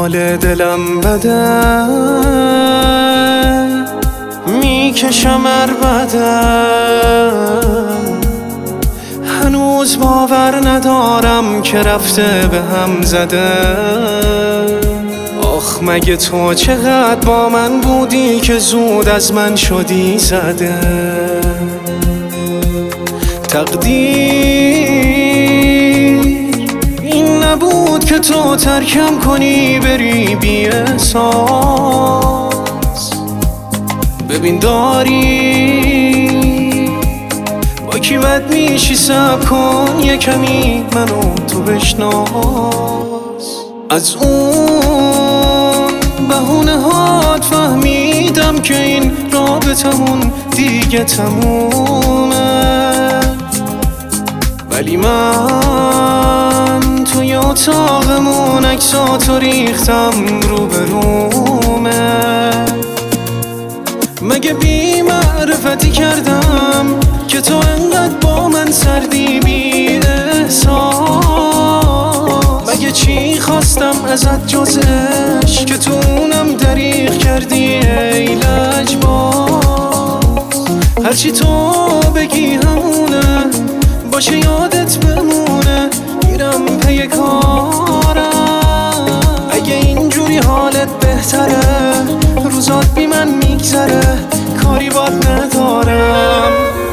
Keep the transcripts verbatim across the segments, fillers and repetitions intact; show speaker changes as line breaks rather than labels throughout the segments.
حال دلم بده، میکشم عربده، هنوز باور ندارم که رفته به هم زده. آخ مگه تو چقدر با من بودی که زود از من شدی زده. تقدیر این نبود که تو ترکم کنی بری بی احساس. ببین داری با کی بد میشی، صبر کن یه کمی منو تو بشناس. از اون بهونه هات فهمیدم که این رابطمون دیگه تمومه، ولی من توی اتاقمون عکساتو ریختم رو به رومه. مگه بی معرفتی کردم که تو انقدر با من سردی بی احساس؟ مگه چی خواستم ازت جز عشق که تو اونم دریغ کردی ای لجباز؟ هرچی تو بگی همونه، باشه یادت بمونه، میرم پی کارم. اگه اینجوری حالت بهتره، روزات بی من میگذره، کاری باد ندارم.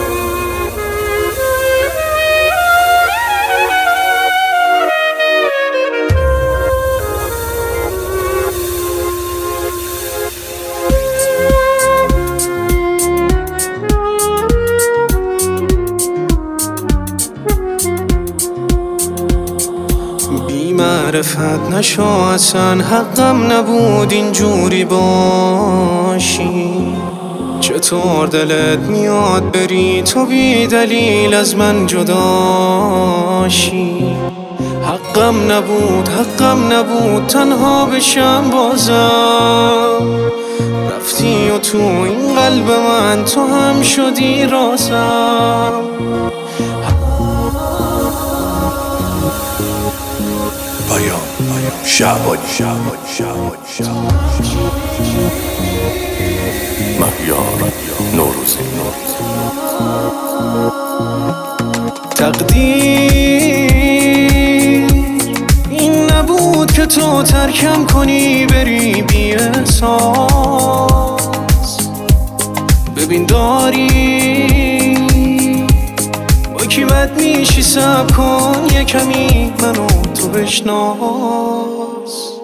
معرفت نشو اصلا، حقم نبود اینجوری باشی. چطور دلت میاد بری تو بی دلیل از من جداشی؟ حقم نبود حقم نبود تنها بشم بازم. رفتی و تو این قلب من تو هم شدی رازم.
پایان شعبانی شعبانی مهیار نوروزی.
تقدیر این نبود که تو ترکم کنی بری بی احساس. ببین داری با کی بد میشی، صبر کن یه کمی منو تو بشناس.